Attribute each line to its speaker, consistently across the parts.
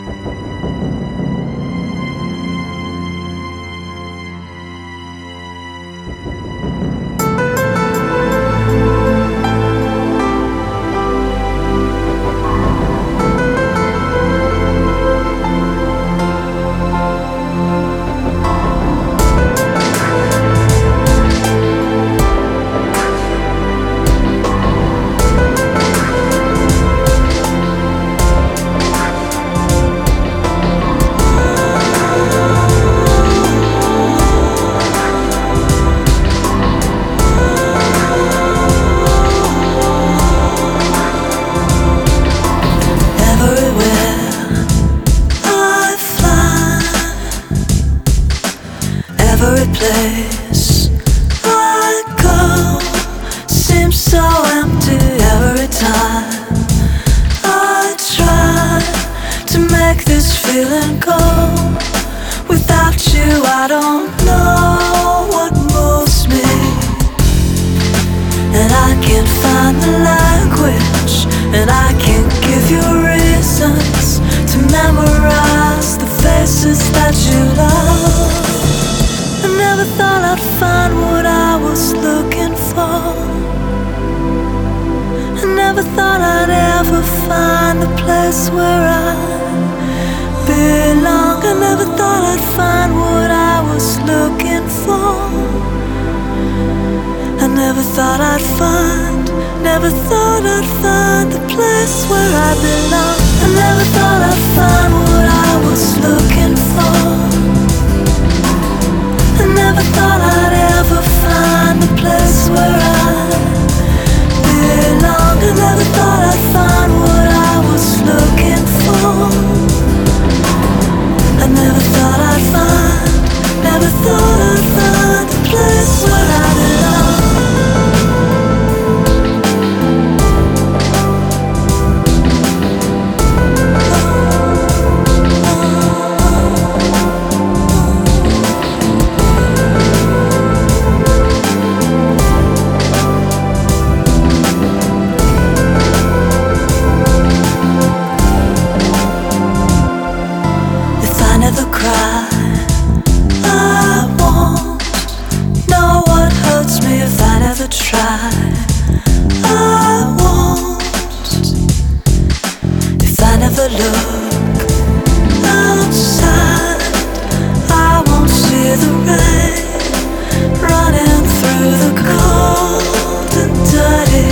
Speaker 1: Every place I go seems so empty every time I try to make this feeling go. Without you I don't know what moves me, and I can't find the language, and I can't give you reasons to memorize the faces that you love. I never thought I'd find what I was looking for. I never thought I'd ever find the place where I belong. I never thought I'd find what I was looking for. I never thought I'd find the place where I belong. I never thought I'd find what I was looking for. I never thought I'd ever find the place where I belong. I never thought I'd find what I was looking for. I never thought I'd find the place where I belong. Never cry, I won't know what hurts me if I never try. I won't if I never look outside. I won't see the rain running through the cold and dirty,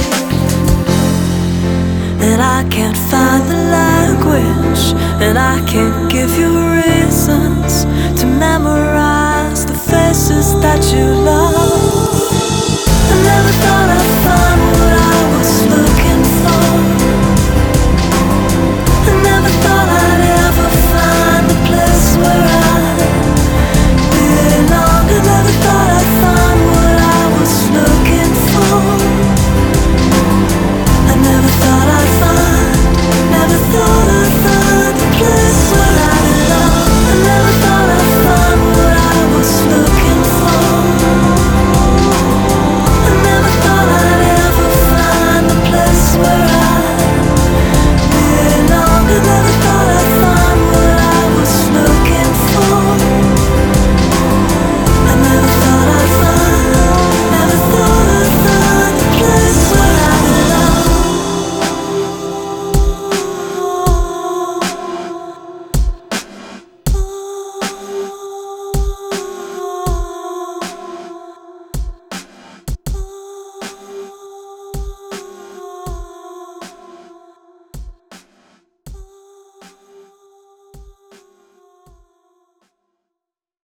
Speaker 1: and I can't find the language, and I can't give you reasons to memorize the faces that you love. I never thought